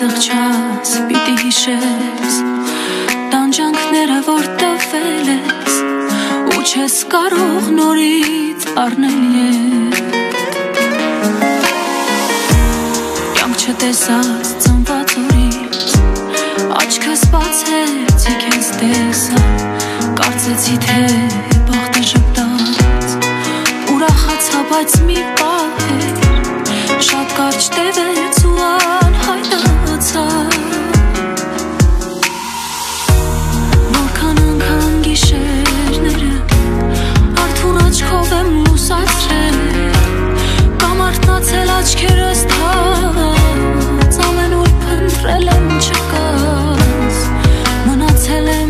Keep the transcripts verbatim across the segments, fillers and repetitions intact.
զղջաս, պիտի հիշես տանջանքները, որ տվել ես ու չես կարող նորից առնել ետ։ Կյանք չտեսած ծնված օրից աչքս բացեցի քեզ տեսա, կարծեցի թե բախտը ժպտաց, ուրախացա, բայց մի պահ էր, շատ կարճ տևեց ու անհայտացա։ Որքան անգամ գիշերները արթուն աչքով եմ լուսացրել, կամ արթնացել աչքերս թաց, ամենուր փնտրել եմ չկաս, մնացել եմ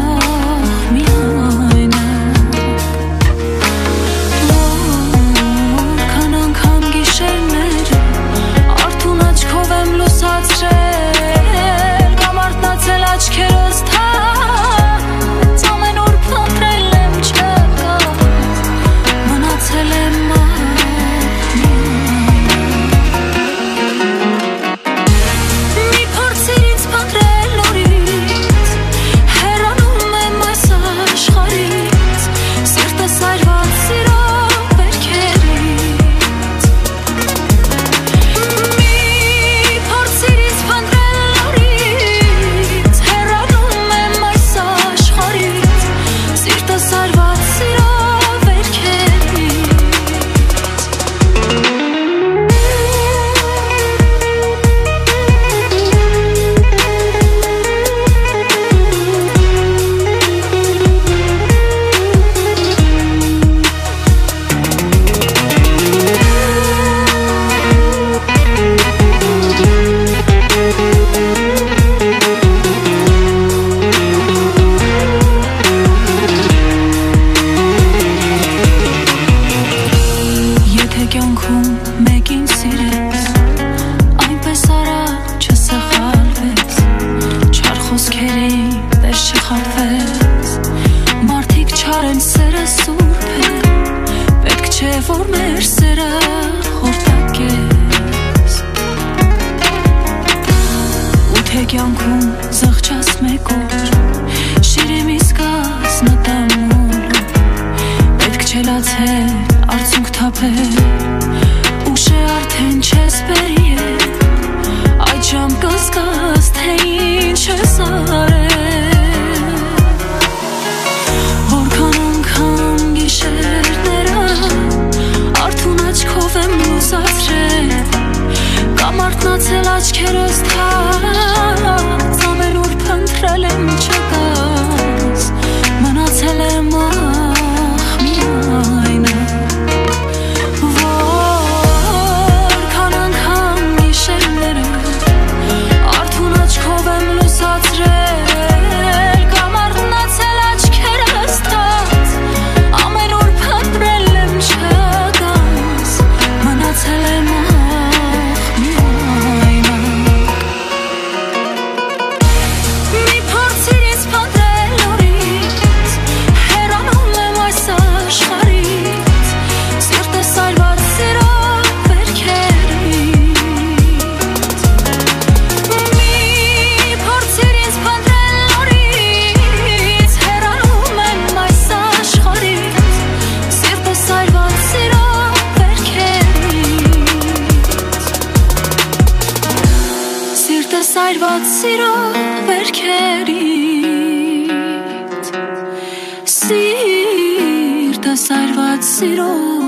սիրված սիրո վերքերից, սիրտը սիրված սիրո